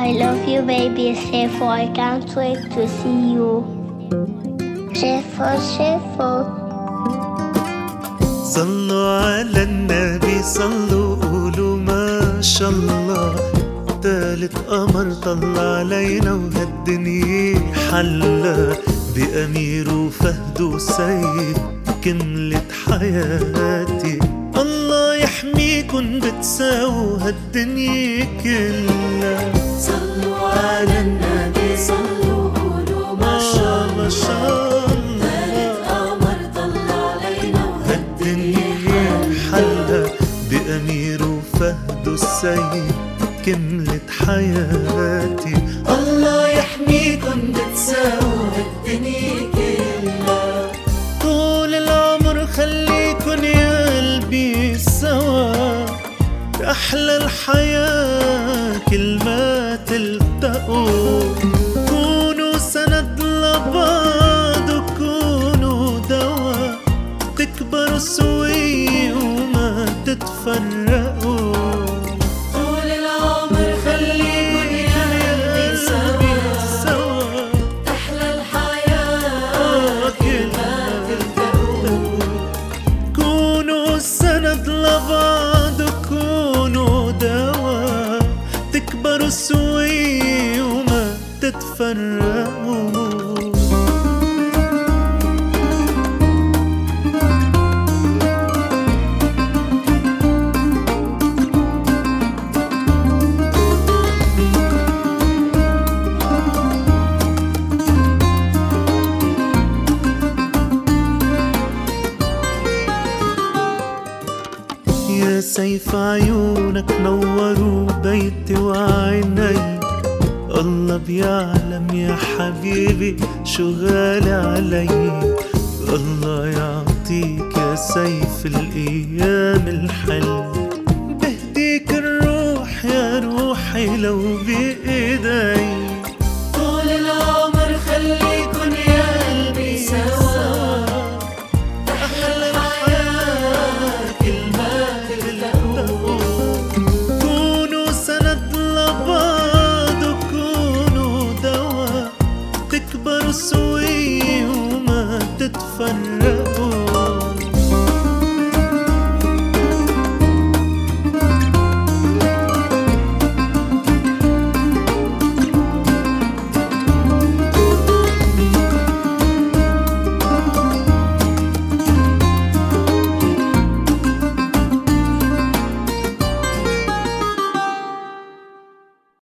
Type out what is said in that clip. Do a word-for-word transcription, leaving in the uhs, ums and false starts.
I love you, baby. Shefo, I can't wait to see you. Shefo, Shefo. صلوا على النبي، صلوا قولوا ما شاء الله. تالت قمر طلع علينا وهالدنيا حلا، بأمير وفهد وسيف كملت حياتي. الله يحميكن بتساووا هالدنيا كلها. صلوا على النبي، صلوا قولوا ما شاء الله. تالت قمر طلع علينا وهالدنيا حلا، بأمير وفهد وسيف كملت حياتي. الله يحميكن بتساووا هالدنيا كلها. طول العمر خليكن يا قلبي سوا، أحلى الحياة كل ما تلتقوا. كونوا سند لبعض وكونوا دوا، تكبروا سوي وما تتفرقوا. طول العمر خليكن يا قلبي سوا، أحلى الحياة كل ما تلتقوا. كونوا سند لبعض وكونوا دوا، تكبروا سوي وما تتفرقوا. يا سيف عيونك نوروا بيتي وعيني. الله بيعلم يا حبيبي شو غالي علي. الله يعطيك يا سيف الأيام الحلوة، بهديك الروح يا روحي لو بإيدي. طول العمر خليكن يا قلبي سوا، أحلى الحياة كل ما تلتقوا. كونوا سند لبعض وكونوا دوا، تكبروا سوي وما تتفرقوا.